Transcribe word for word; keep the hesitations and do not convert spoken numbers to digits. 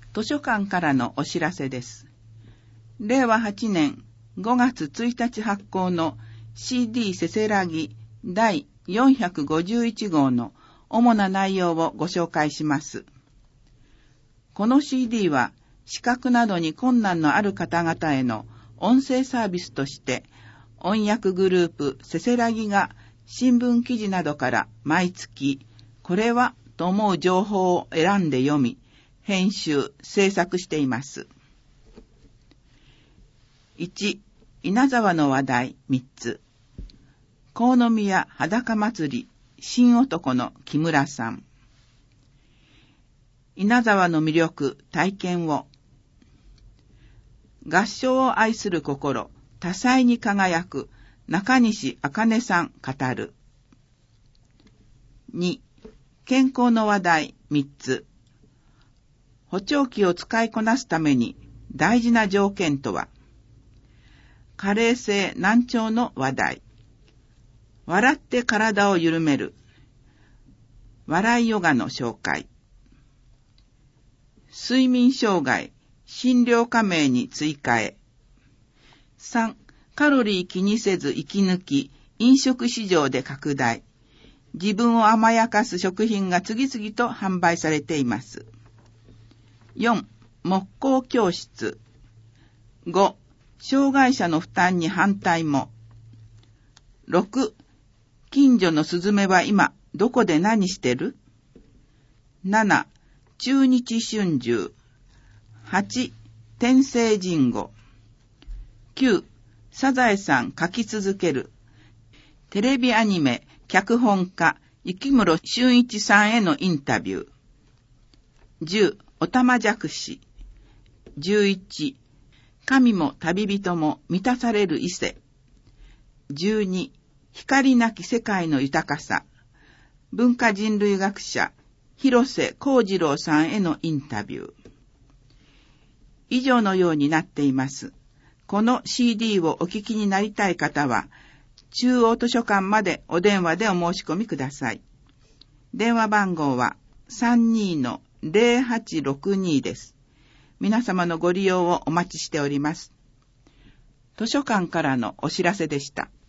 図書館からのお知らせです。れいわはちねんごがつついたち発行の シーディー せせらぎだいよんひゃくごじゅういちごうの主な内容をご紹介します。この シーディー は視覚などに困難のある方々への音声サービスとして音訳グループせせらぎが新聞記事などから毎月これはと思う情報を選んで読み、編集、制作しています。いち. 稲沢の話題みっつ。国宮裸祭り新男の木村さん。稲沢の魅力体験を。合唱を愛する心多彩に輝く中西茜さん語る。に. 健康の話題みっつ。補聴器を使いこなすために大事な条件とは。加齢性難聴の話題。笑って体を緩める。笑いヨガの紹介。睡眠障害、診療加盟に追加へ。さん. カロリー気にせず息抜き、飲食市場で拡大。自分を甘やかす食品が次々と販売されています。よん. 木工教室。ご. 障害者の負担に反対も。ろく. 近所のスズメは今どこで何してる？なな. 中日春秋。はち. 天聖人語。きゅう. サザエさん書き続ける。テレビアニメ脚本家雪室俊一さんへのインタビュー。じゅう. おたまじゃくし。じゅういち. 神も旅人も満たされる伊勢。じゅうに. 光なき世界の豊かさ。文化人類学者広瀬幸次郎さんへのインタビュー。以上のようになっています。この シーディー をお聞きになりたい方は、中央図書館までお電話でお申し込みください。電話番号は さんにーのぜろはちろくに です。皆様のご利用をお待ちしております。図書館からのお知らせでした。